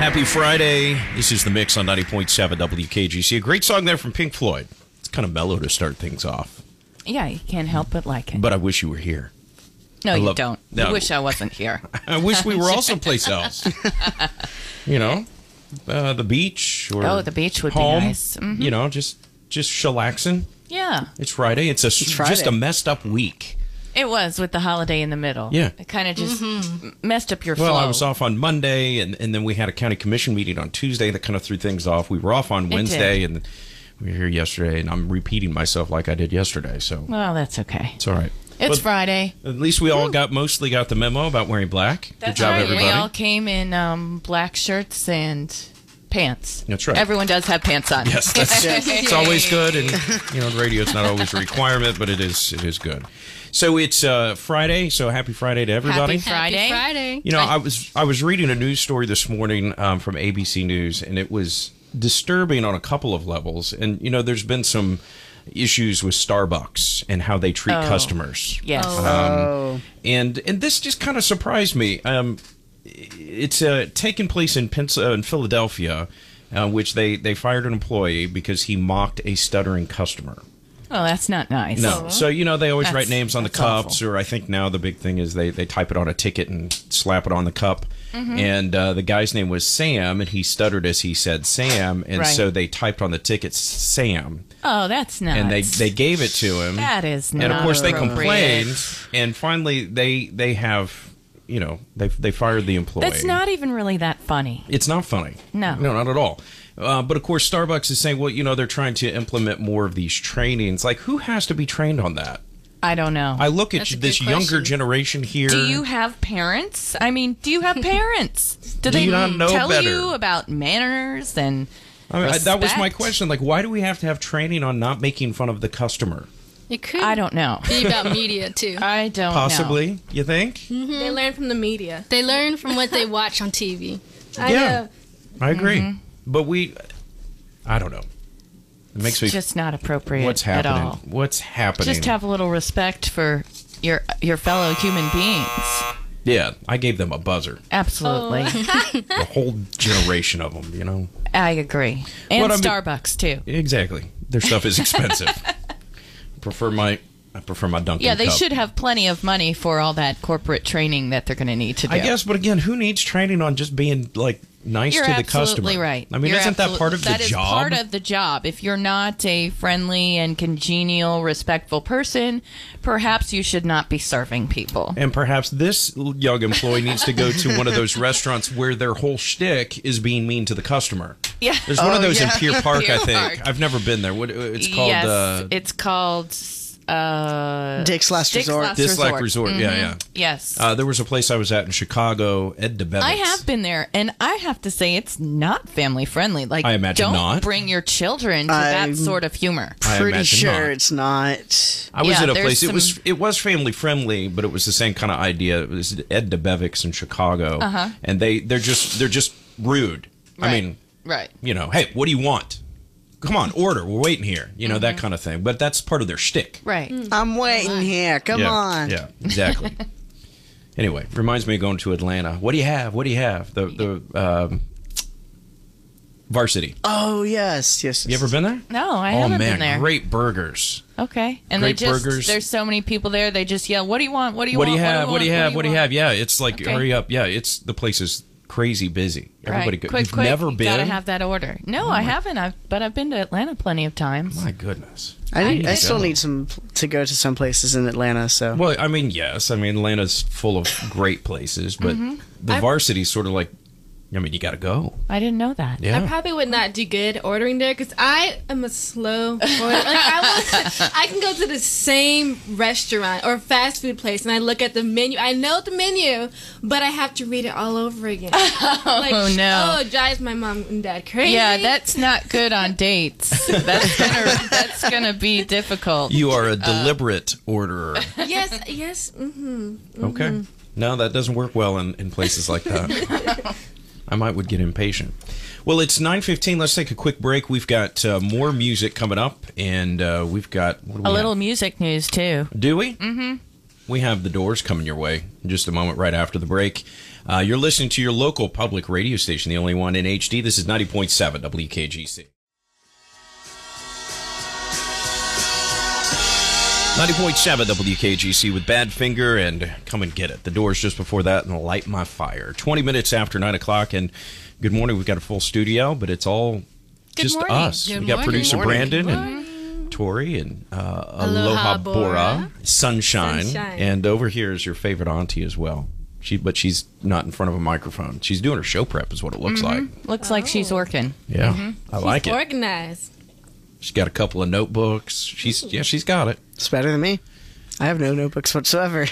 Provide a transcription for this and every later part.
Happy Friday. This is The Mix on 90.7 WKGC. A great song there from Pink Floyd. It's kind of mellow to start things off. Yeah, you can't help but like it. But I wish you were here. No, you don't. No. I wish I wasn't here. I wish we were all someplace else. You know, the beach or the beach would home, be nice. Mm-hmm. You know, just chillaxing. Yeah. It's Friday. It's just a messed up week. It was with the holiday in the middle. Yeah. It kind of just messed up your Well, flow. I was off on Monday, and then we had a county commission meeting on Tuesday that kind of threw things off. We were off on Wednesday, and we were here yesterday, and I'm repeating myself like I did yesterday. So Well, that's okay. it's all right. It's But Friday. At least we all mostly got the memo about wearing black. That's Good job, right. everybody. We all came in black shirts and pants. That's right. Everyone does have pants on. Yes, it's always good, and the radio is not always a requirement, but it is good. So it's Friday. So happy Friday to everybody. Happy Friday. Happy Friday. You know, I was reading a news story this morning from ABC News, and it was disturbing on a couple of levels. And there's been some issues with Starbucks and how they treat customers. Yes. And this just kind of surprised me. It's taken place in Philadelphia, which they fired an employee because he mocked a stuttering customer. Well, that's not nice. No. So, they always write names on the that's cups, awful. or I think now the big thing is they type it on a ticket and slap it on the cup. Mm-hmm. And the guy's name was Sam, and he stuttered as he said Sam, and so they typed on the ticket Sam. Oh, that's nuts. And they gave it to him. That is not And of course they appropriate. complained, and finally they have, they fired the employee. That's not even really that funny. It's not funny. No. No, not at all. But of course, Starbucks is saying, well, they're trying to implement more of these trainings. Like, who has to be trained on that? I don't know. I look at That's a this good younger question. generation here. Do you have parents? I mean, do you have parents? Do Do they you not know tell better? you about manners and that was my respect? question. Like, why do we have to have training on not making fun of the customer? It could I don't know. be about media, too. I don't Possibly, you think? They learn from the media. They learn from what they watch on TV. I know. I agree. Mm-hmm. But I don't know. It makes It's me. just not appropriate What's at happening? all. What's happening? Just have a little respect for your fellow human beings. Yeah, I gave them a buzzer. Absolutely. A whole generation of them, I agree. And What I mean- Starbucks, too. Exactly. Their stuff is expensive. I prefer my Dunkin' Yeah, they cup. should have plenty of money for all that corporate training that they're going to need to do. I guess, but again, who needs training on just being nice You're to the customer? absolutely right. I mean, isn't that part of the That is job? part of the job. If you're not a friendly and congenial, respectful person, perhaps you should not be serving people. And perhaps this young employee needs to go to one of those restaurants where their whole shtick is being mean to the customer. Yeah. There's one of those in Pier Park, Pier I think. Park. I've never been there. It's called Yes, it's called Dick's Last Resort. Dislike Resort. Yeah. Yes. There was a place I was at in Chicago, Ed DeBevitt's. I have been there, and I have to say it's not family friendly. Like, I imagine don't not. bring your children to I'm that sort of humor. I Pretty imagine sure not. it's not. I was Yeah, at a there's place. It was family friendly, but it was the same kind of idea. It was Ed DeBevick's in Chicago, and they're just rude. I Right. mean, Right. hey, what do you want? Come on, order. We're waiting here. That kind of thing. But that's part of their shtick. Right. I'm waiting here. Come on. Yeah, exactly. Anyway, reminds me of going to Atlanta. What do you have? What do you have? The Varsity. Oh, yes. You ever been there? No, I Oh haven't man, been there. great burgers. Okay. And Great they just burgers. there's so many people there. They just yell, "What do you want? What do you What do want? you have? What do you have? What do you want?" have? Yeah, it's like Okay. hurry up. Yeah, the place is crazy busy. Everybody Right. go. Quick, You've quick. never You been? gotta have that order. No, I haven't. But I've been to Atlanta plenty of times. My goodness. I still go. need to go to some places in Atlanta. So Well, I mean, yes. I mean, Atlanta's full of great places, but the Varsity's sort of like, you got to go. I didn't know that. Yeah. I probably would not do good ordering there because I am a slow order. I can go to the same restaurant or fast food place and I look at the menu. I know the menu, but I have to read it all over again. Oh, no. Oh, it drives my mom and dad crazy. Yeah, that's not good on dates. That's gonna be difficult. You are a deliberate orderer. Yes. Mm-hmm. Okay. No, that doesn't work well in places like that. I would get impatient. Well, it's 9:15. Let's take a quick break. We've got more music coming up, and we've got... What do we A have? little music news too. Do we? Mm-hmm. We have The Doors coming your way in just a moment right after the break. You're listening to your local public radio station, the only one in HD. This is 90.7 WKGC. 90.7 WKGC with Badfinger and Come and Get It. The Doors just before that and Light My Fire. 20 minutes after 9 o'clock, and good morning. We've got a full studio, but it's all just morning. us. Good We got morning. producer Good morning. Brandon and Tori and Aloha Bora, Bora. Sunshine. Sunshine. And over here is your favorite auntie as well. But she's not in front of a microphone. She's doing her show prep is what it looks like. Looks like she's working. Yeah, I like it. Organized. She's got a couple of notebooks. She's got it. It's better than me. I have no notebooks whatsoever.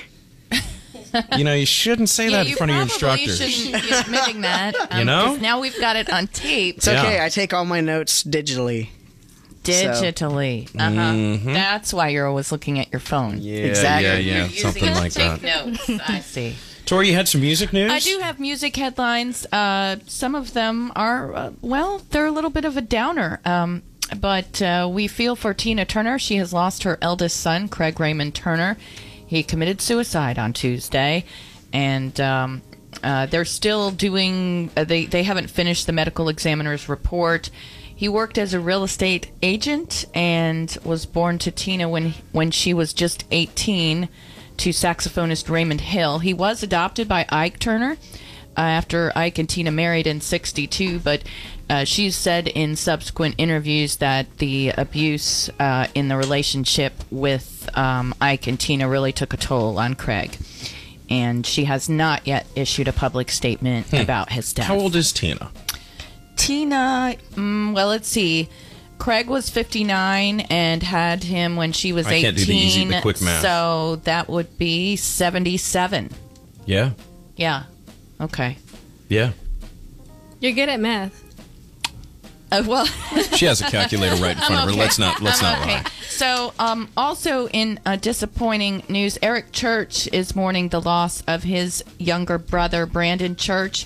You know, you shouldn't say that in front of your probably instructors. shouldn't be admitting that. You know? 'cause now we've got it on tape. It's okay. I take all my notes digitally. Digitally. That's why you're always looking at your phone. Yeah, Exactly. yeah, You're something using like it to that. take notes. I see. Tori, you had some music news? I do have music headlines. Some of them are, they're a little bit of a downer. But we feel for Tina Turner. She has lost her eldest son, Craig Raymond Turner. He committed suicide on Tuesday. And they're still doing, they haven't finished the medical examiner's report. He worked as a real estate agent and was born to Tina when she was just 18 to saxophonist Raymond Hill. He was adopted by Ike Turner after Ike and Tina married in 1962, but she's said in subsequent interviews that the abuse in the relationship with Ike and Tina really took a toll on Craig. And she has not yet issued a public statement about his death. How old is Tina? Tina, let's see. Craig was 59 and had him when she was 18. I can't do the quick math. So that would be 77. Yeah. Yeah. Okay. Yeah. You're good at math. Well, She has a calculator right in front of her. okay. Let's not lie. So, also in disappointing news, Eric Church is mourning the loss of his younger brother, Brandon Church.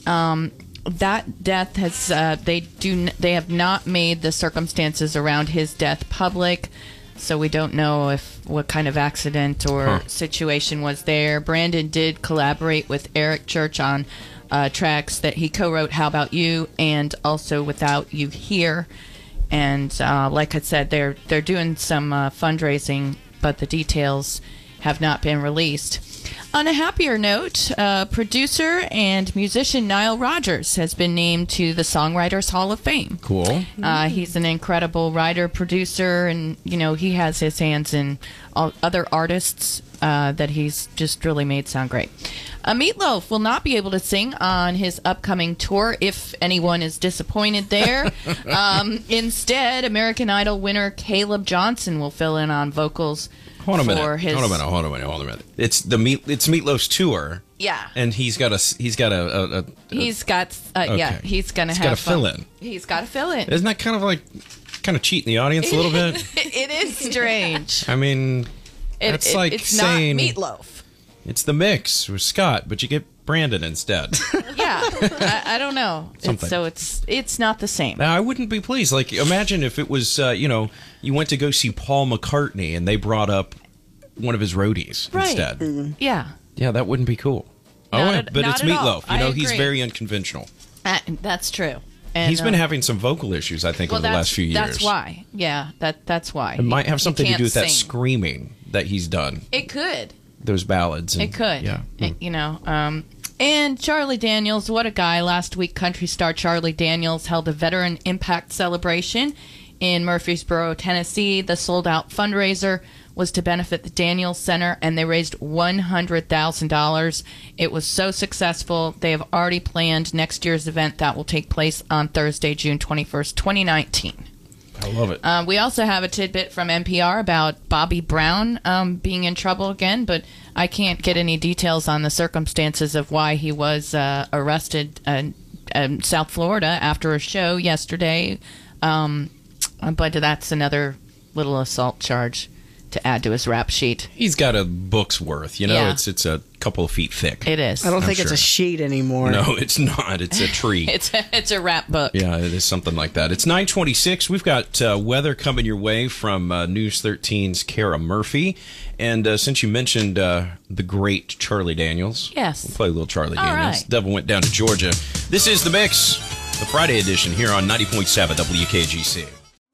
That death has they have not made the circumstances around his death public, so we don't know what kind of accident or situation was there. Brandon did collaborate with Eric Church on tracks that he co-wrote, How About You, and also Without You Here. And like I said, they're doing some fundraising, but the details have not been released. On a happier note, producer and musician Nile Rodgers has been named to the Songwriters Hall of Fame. Cool. He's an incredible writer, producer, and he has his hands in all other artists that he's just really made sound great. Meatloaf will not be able to sing on his upcoming tour, if anyone is disappointed there. Instead, American Idol winner Caleb Johnson will fill in on vocals. Hold a minute. For his... Hold a minute. It's Meatloaf's tour. Yeah. And he's got He's got okay. he's gonna He's have got to fill in. He's got to fill in. Isn't that kind of cheating the audience a little bit? It is strange. I mean, that's like it's saying not Meatloaf. it's the mix with Scott, but you get Brandon instead. Yeah, I don't know. Something. It's not the same. Now, I wouldn't be pleased. Like, imagine if it was, you went to go see Paul McCartney and they brought up one of his roadies Right. instead. Yeah, Yeah, that wouldn't be cool. Not But at it's all. Meatloaf. I He's agree. very unconventional. that's true. And, He's been having some vocal issues, I think, over the last few years. That's why. Yeah, that's why. It might have something to can't do with that sing. screaming that he's done. It could. Those ballads. And, It could. Yeah. And Charlie Daniels, what a guy. Last week, country star Charlie Daniels held a Veteran Impact celebration in Murfreesboro, Tennessee. The sold-out fundraiser was to benefit the Daniels Center, and they raised $100,000. It was so successful, they have already planned next year's event that will take place on Thursday, June 21st, 2019. I love it. We also have a tidbit from NPR about Bobby Brown being in trouble again, but I can't get any details on the circumstances of why he was arrested in South Florida after a show yesterday. But that's another little assault charge to add to his rap sheet. He's got a book's worth. Yeah. It's a couple of feet thick. It is. I don't I'm think it's sure. a sheet anymore. No, it's not. It's a tree. It's a rap book. Yeah, it is something like that. It's 9:26. We've got weather coming your way from News 13's Kara Murphy. And since you mentioned the great Charlie Daniels, Yes. we'll play a little Charlie All Daniels. right. Devil went down to Georgia. This is The Mix, the Friday edition here on 90.7 WKGC.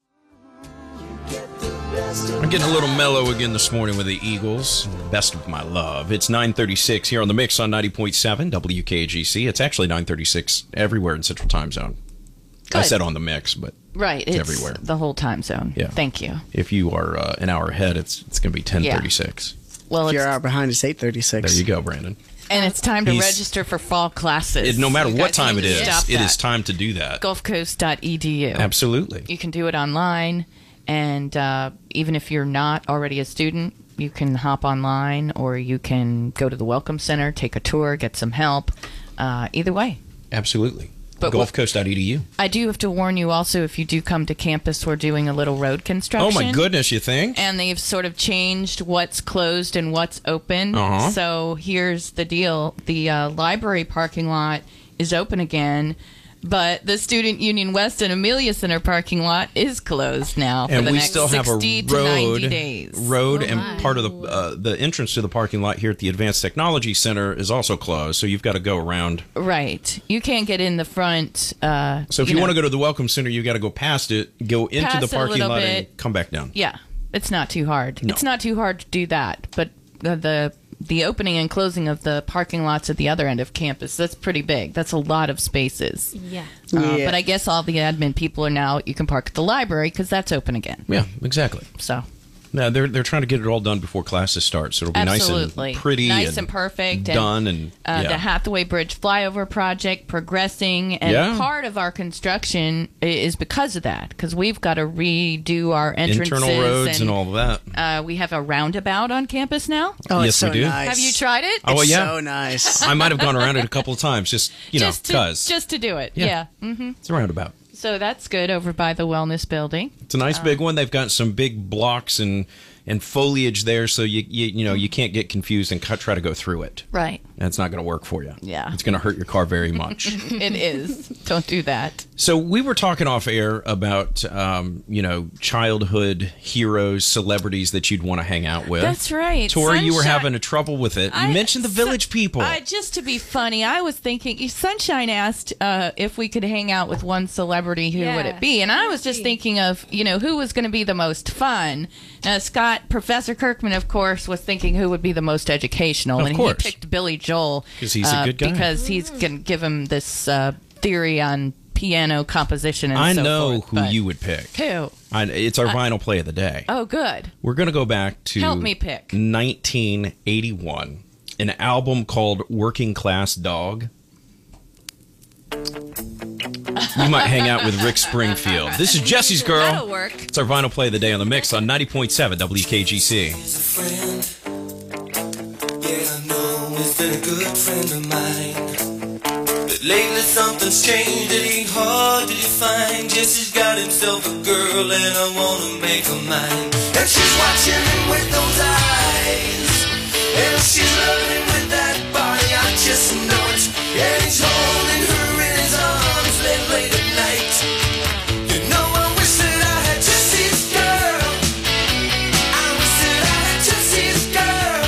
I'm getting a little mellow again this morning with the Eagles. Best of my love. It's 9:36 here on The Mix on 90.7 WKGC. It's actually 9:36 everywhere in Central Time Zone. I Good. said on The Mix, but Right. It's everywhere. the whole time zone. Yeah. Thank you. if you are an hour ahead, it's going to be 10:36. Well, If it's, you're out behind, it's 8:36. There you go, Brandon. and it's time to He's- register for fall classes. No matter You what guys time need it to is, stop it that. is time to do that. Gulfcoast.edu. Absolutely. You can do it online, and even if you're not already a student, you can hop online, or you can go to the Welcome Center, take a tour, get some help. Either way. Absolutely. But what- Gulfcoast.edu. I do have to warn you also, if you do come to campus, we're doing a little road Oh, construction. my goodness, you think? And they've sort of changed what's closed and what's open. Uh-huh. So here's the deal. The library parking lot is open again, but the Student Union West and Amelia Center parking lot is closed now for And the we next still have a 60 to 90 road, days. road, Oh, and my. part of the entrance to the parking lot here at the Advanced Technology Center is also closed. So you've got to go around. Right. You can't get in the front. So if you want to go to the Welcome Center, you got to go past it, go into Past the it a parking little lot, bit. and come back down. Yeah, it's not too hard. No. It's not too hard to do that. But the opening and closing of the parking lots at the other end of campus, that's pretty big. That's a lot of spaces. Yeah. Yeah. But I guess all the admin people are now, you can park at the library because that's open again. Yeah, exactly. So, No, they're trying to get it all done before classes start, so it'll be absolutely. nice and pretty, Nice and perfect. done, and The yeah. Hathaway Bridge flyover project progressing. And Yeah. part of our construction is because of that, because we've got to redo our entrances. internal roads and all of that. We have a roundabout on campus now. Oh, Yes, it's so we do. nice. Have you tried it? Oh, It's yeah. so nice. I might have gone around it a couple of times, just just because to do it. Yeah. Yeah. it's a roundabout. So that's good over by the wellness building. It's a nice big one. They've got some big blocks and foliage there, so you can't get confused and try to go through it. Right. That's not going to work for you. Yeah. It's going to hurt your car very much. It is. Don't do that. So we were talking off air about childhood heroes, celebrities that you'd want to hang out with. That's right. Tori, you were Sunshine- having a trouble with it. You mentioned the Village People. Just to be funny, I was thinking, Sunshine asked if we could hang out with one celebrity, who would it be? And I was just thinking of, who was going to be the most fun. Professor Kirkman, of course, was thinking who would be the most educational. Of and course. he picked Billy Joel. 'Cause he's a good guy. Because he's going to give him this theory on piano composition and I so know forth. who But you would pick. Who? It's our vinyl play of the day. Oh, good. We're going to go back to Help me pick. 1981, an album called Working Class Dog. You might hang out with Rick Springfield. This is Jesse's Girl. That'll work. It's our vinyl play of the day on the mix on 90.7 WKGC. He's a friend. Yeah, I know he's been a good friend of mine. But lately something's changed, it ain't hard to define. Jesse's got himself a girl and I wanna make her mine. And she's watching him with those eyes, and she's loving him with that body, I just know it. And he's holding her in his arms late at night. You know I wish that I had Jesse's girl. I wish that I had Jesse's girl.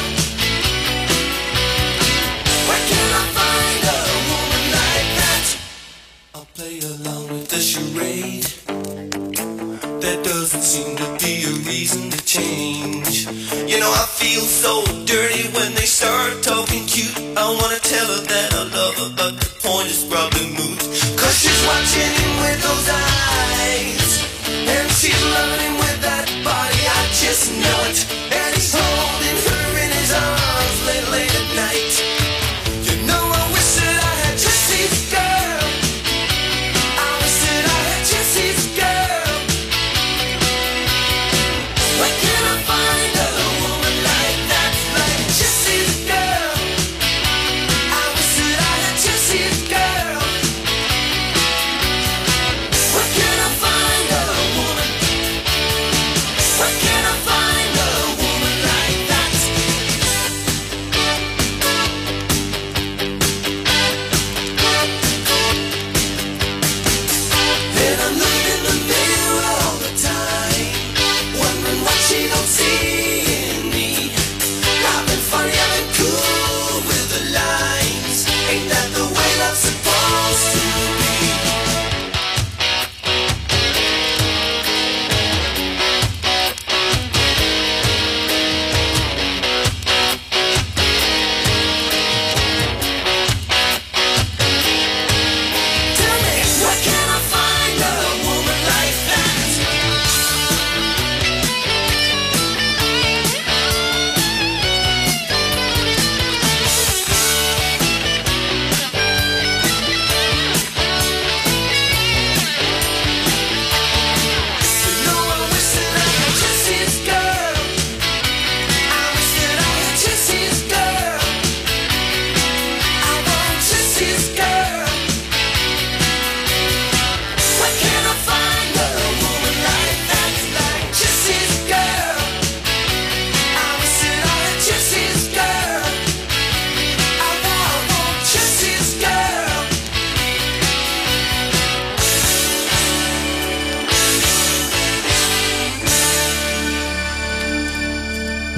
Where can I find a woman like that? I'll play along with the charade. There doesn't seem to be a reason to change. You know I feel so dirty when they start talking cute. I wanna tell her that I love her, but the point is probably moot. 'Cause she's watching him with those eyes, and she's loving him with that body, I just know it. And he's holding her in his arms late at night. You know I wish that I had Jesse's girl. I wish that I had Jesse's girl. Where can I find a woman like that, like Jesse's girl? I wish that I had Jesse's girl.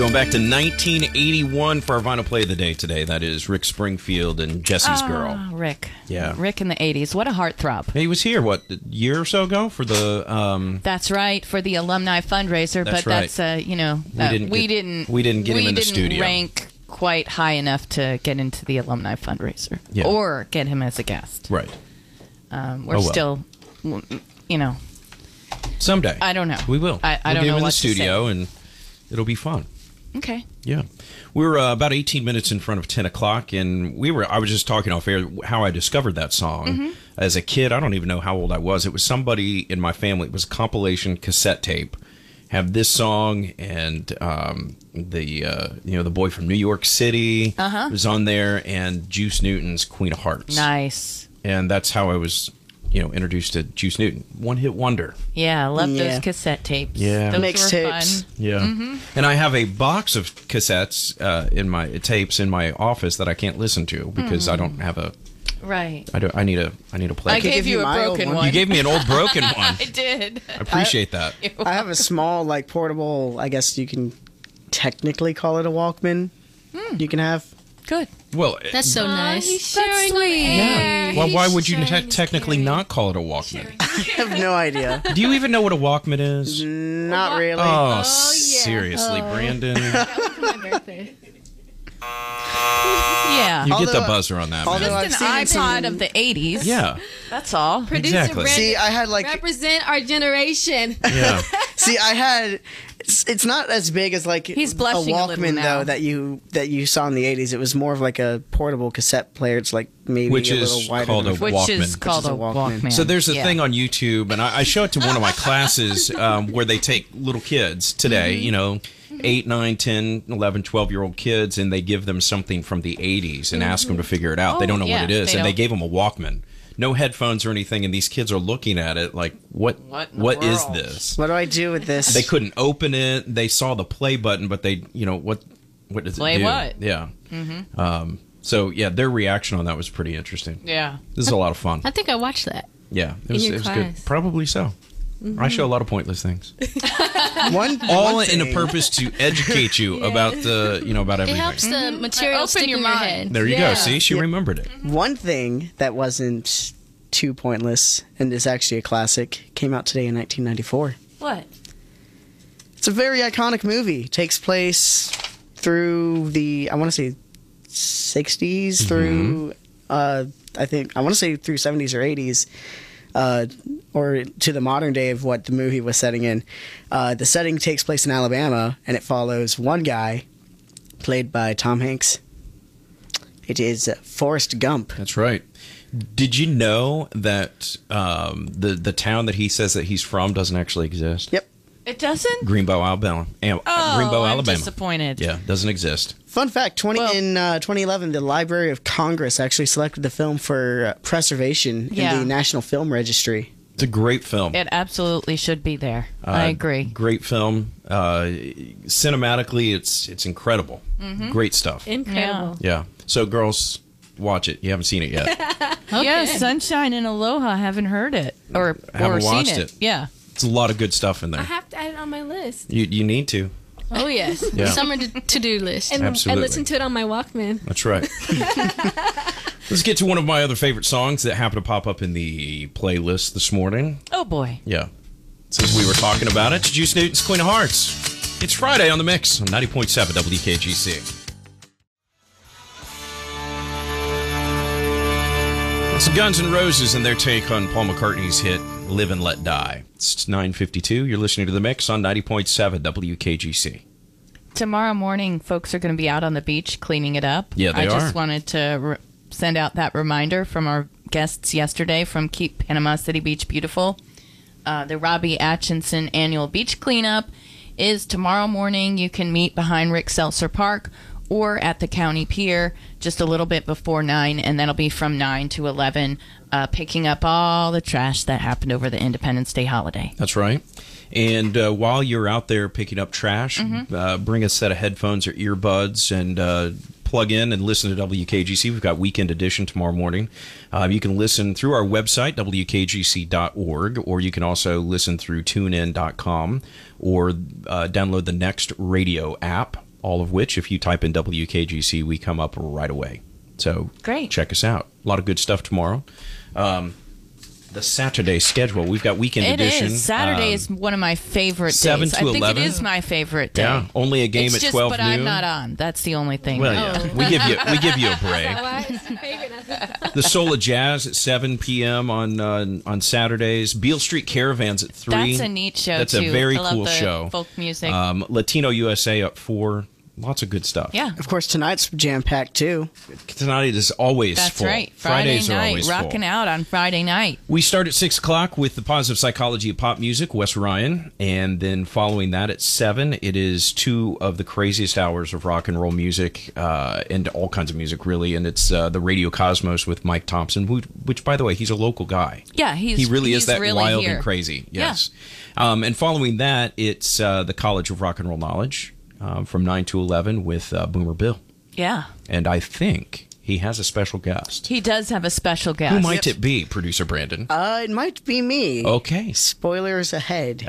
Going back to 1981 for our vinyl play of the day today. That is Rick Springfield and Jesse's Girl. Rick. Yeah. Rick in the 80s. What a heartthrob. He was here, what, a year or so ago for the... That's right, for the alumni fundraiser. That's but right. that's, we didn't get him in the studio. rank quite high enough to get into the alumni fundraiser. Yeah. Or get him as a guest. Right. We're still, Someday. I don't know. We will. I We'll don't get know him in what the to say. studio, and it'll be fun. Okay. Yeah. We're about 18 minutes in front of 10 o'clock, and I was just talking off air how I discovered that song. As a kid, I don't even know how old I was. It was somebody in my family. It was a compilation cassette tape. Have this song and the boy from New York City was on there, and Juice Newton's Queen of Hearts. Nice. And that's how I was, introduced to Juice Newton. One-hit wonder. Yeah, I love Yeah. those cassette tapes. Yeah. Those Mixtapes. were fun. Yeah. And I have a box of cassettes in my tapes in my office that I can't listen to because I don't have a Right. I need a player. I gave give you you a my old broken one. one. You gave me an old broken one. I did. I appreciate that. I have a small, portable, I guess you can technically call it a Walkman. You can have. Good. Well, That's so nice. He's sharing the yeah. air. Well, why He's would you sharing his technically caring. not call it a Walkman? I have no idea. Do you even know what a Walkman is? Not really. Oh, seriously, Brandon. My birthday. Yeah. You get the Although- buzzer on that, although man. I've Just an seen iPod some- of the 80s. Yeah, That's all. Producer Exactly. Brandon, See, I had represent our generation. yeah. I had. It's not as big as He's a blushing a little Walkman now. though that you saw in the 80s. It was more of like a portable cassette player. It's like maybe Which a is little wider. called than a Which Walkman. is called Which a is a Walkman. Walkman. So there's a Yeah. thing on YouTube, and I show it to one of my classes where they take little kids today, 8, 9, 10, 11, 12-year-old kids, and they give them something from the 80s and ask them to figure it out. They don't know yeah, what it is, they and they don't. gave them a Walkman. No headphones or anything, and these kids are looking at it like, what in the what is world? this? What do I do with this? They couldn't open it. They saw the play button, but they, what does Play it do? what? Yeah. So, yeah, their reaction on that was pretty interesting. Yeah. This is a lot of fun. I think I watched that. Yeah, it In was, your it was good. class. Probably so. I show a lot of pointless things. all All in a purpose to educate you about about It everything. helps the material Open stick your in your mind. head. There you Yeah. go. See, she remembered it. One thing that wasn't too pointless and is actually a classic came out today in 1994. What? It's a very iconic movie. Takes place through the, I want to say, 60s through, I want to say through 70s or 80s, or to the modern day of what the movie was setting in. The setting takes place in Alabama, and it follows one guy, played by Tom Hanks. It is Forrest Gump. That's right. Did you know that the town that he says that he's from doesn't actually exist? Yep. It doesn't? Greenbow, Alabama. Oh, Greenbow, I'm Alabama. disappointed. Yeah, doesn't exist. Fun fact, Well- in 2011, the Library of Congress actually selected the film for preservation Yeah. in the National Film Registry. It's a great film. It absolutely should be there. I agree. Great film. Cinematically, it's incredible. Great stuff. Incredible. Yeah. So, girls, watch it. You haven't seen it yet. Yeah, Sunshine and Aloha. Haven't heard it or Haven't seen watched it. it. Yeah. It's a lot of good stuff in I there. have to add it on my list. You need to. Oh, yes. Yeah. Summer to-do list. And Absolutely. I listen to it on my Walkman. That's right. Let's get to one of my other favorite songs that happened to pop up in the playlist this morning. Oh boy. Yeah. Since we were talking about it, Juice Newton's Queen of Hearts. It's Friday on the Mix on 90.7 WKGC. It's Guns N' Roses and their take on Paul McCartney's hit Live and Let Die. It's 9:52. You're listening to the Mix on 90.7 WKGC. Tomorrow morning, folks are going to be out on the beach cleaning it up. Yeah, they I just are. wanted to send out that reminder from our guests yesterday from Keep Panama City Beach Beautiful. The Robbie Atchison annual beach cleanup is tomorrow morning. You can meet behind Rick Seltzer Park or at the county pier just a little bit before 9, and that'll be from 9 to 11, picking up all the trash that happened over the Independence Day holiday. That's right. And while you're out there picking up trash, bring a set of headphones or earbuds and plug in and listen to WKGC. We've got Weekend Edition tomorrow morning. You can listen through our website, WKGC.org, or you can also listen through TuneIn.com or download the Next Radio app. all of which, if you type in WKGC, we come up right away. So Great. check us out. A lot of good stuff tomorrow. The Saturday schedule. We've got weekend It edition. is. Saturday is one of my favorite 7 days. to I think 11. it is my favorite day. Yeah, only a game it's at just, 12 but noon. I'm not on. That's the only thing. Well, yeah, we give you a break. Why is it favorite? The Soul of Jazz at 7 p.m. on Saturdays. Beale Street Caravans at 3. That's a neat show, That's too. a very I love cool the show. folk music. Latino USA at 4. Lots of good stuff. Yeah. Of course, tonight's jam-packed, too. Tonight is always That's full. right. Fridays are night, always rocking full. out on Friday night. We start at 6 o'clock with the Positive Psychology of Pop Music, Wes Ryan. And then following that at 7, it is 2 of the craziest hours of rock and roll music and all kinds of music, really. And it's the Radio Cosmos with Mike Thompson, which, by the way, he's a local guy. Yeah, He really is that really wild here. and crazy. Yes. And following that, it's the College of Rock and Roll Knowledge from 9 to 11 with Boomer Bill. Yeah. And I think he has a special guest. He does have a special guest. Who might it be, Producer Brandon? It might be me. Okay. Spoilers ahead.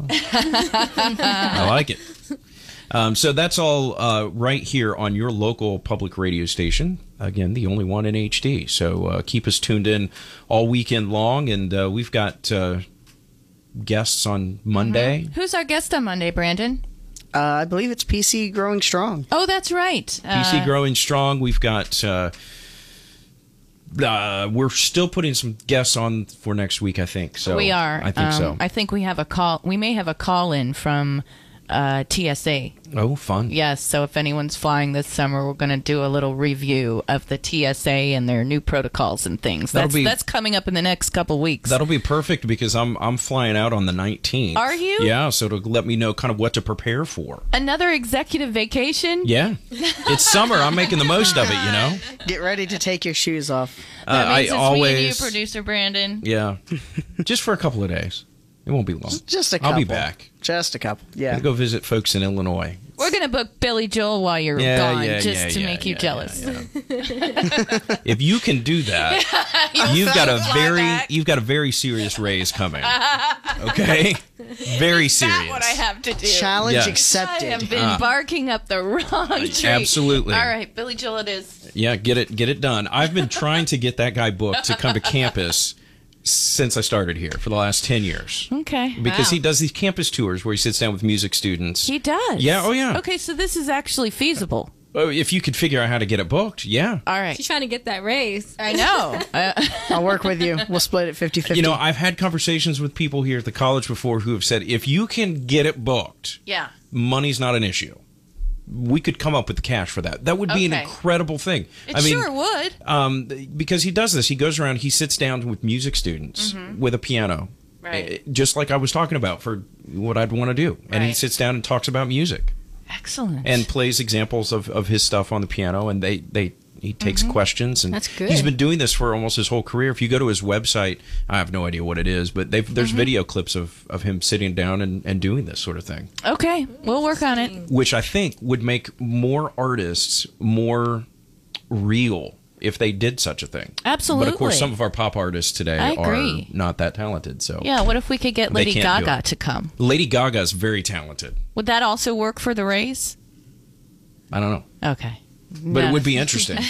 I like it. So that's all right here on your local public radio station. Again, the only one in HD. So keep us tuned in all weekend long. And we've got guests on Monday. Who's our guest on Monday, Brandon? I believe it's PC Growing Strong. Oh, that's right. PC Growing Strong. We've got... we're still putting some guests on for next week, I think. So we are. I think so. I think we have a call. We may have a call in from TSA. Oh, fun. Yes. So if anyone's flying this summer, we're going to do a little review of the TSA and their new protocols and things. That's coming up in the next couple weeks. That'll be perfect because I'm flying out on the 19th. Are you? Yeah, so it'll let me know kind of what to prepare for. Another executive vacation? Yeah. It's summer. I'm making the most of it, you know? Get ready to take your shoes off. That means I it's always... me and you, Producer Brandon. Yeah. Just for a couple of days. It won't be long. Just a couple. I'll be back. Just a couple. Yeah. I'll go visit folks in Illinois. We're going to book Billy Joel while you're gone just to make you jealous. yeah. If you can do that, you've got a very serious raise coming. Okay? Very serious. That's what I have to do. Challenge Yeah. I accepted. have been barking up the wrong tree. Absolutely. All right, Billy Joel it is. Yeah, get it done. I've been trying to get that guy booked to come to campus since I started here for the last 10 years. Okay. Because he does these campus tours where he sits down with music students. He does. Yeah, oh yeah. Okay, so this is actually feasible. Oh, if you could figure out how to get it booked, yeah. All right. She's trying to get that raise. I know. I'll work with you. We'll split it 50-50. You know, I've had conversations with people here at the college before who have said, if you can get it booked, Yeah. money's not an issue. We could come up with the cash for that. That would be an Okay. incredible thing. It sure would. Because he does this. He goes around, he sits down with music students with a piano. Right. Just like I was talking about for what I'd want to do. And he Right. sits down and talks about music. Excellent. And plays examples of his stuff on the piano. And he takes questions. And That's good. he's been doing this for almost his whole career. If you go to his website, I have no idea what it is, but there's video clips of him sitting down and doing this sort of thing. Okay, we'll work on it. Which I think would make more artists more real if they did such a thing. Absolutely. But of course, some of our pop artists today I are agree. not that talented. So Yeah, what if we could get They Lady can't do Gaga it. to come? Lady Gaga is very talented. Would that also work for the raise? I don't know, Okay. but No. it would be interesting.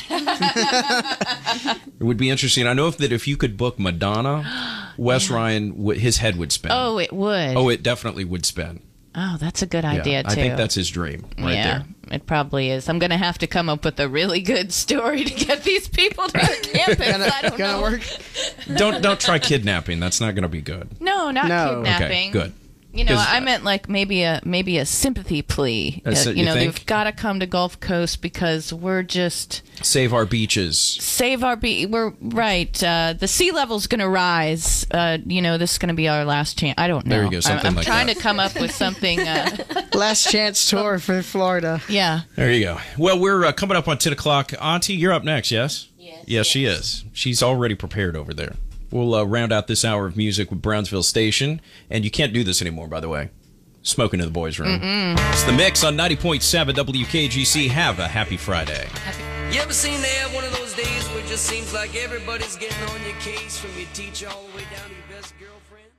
It would be interesting. I know if you could book Madonna, Wes Ryan, his head would spin. Oh, it would. Oh, it definitely would spin. Oh, that's a good Yeah, idea, too. I think that's his dream right yeah, there. it probably is. I'm going to have to come up with a really good story to get these people to our campus. I don't Gonna know. work? Don't try kidnapping. That's not going to be good. No, not No. kidnapping. Okay, good. You know, 'Cause, I meant like maybe a sympathy plea. So You you know, think? they've got to come to Gulf Coast because we're just Save our beaches. save our We're right. The sea level's going to rise. You know, this is going to be our last chance. I don't know. There you go, something I'm like trying that. to come up with something. Last chance tour for Florida. Yeah. There you go. Well, we're coming up on 10 o'clock. Auntie, you're up next, yes? Yes, she is. She's already prepared over there. We'll round out this hour of music with Brownsville Station. And you can't do this anymore, by the way. Smoking in the boys' room. It's The Mix on 90.7 WKGC. Have a happy Friday. You ever seem to have one of those days where it just seems like everybody's getting on your case, from your teacher all the way down to your best girlfriend?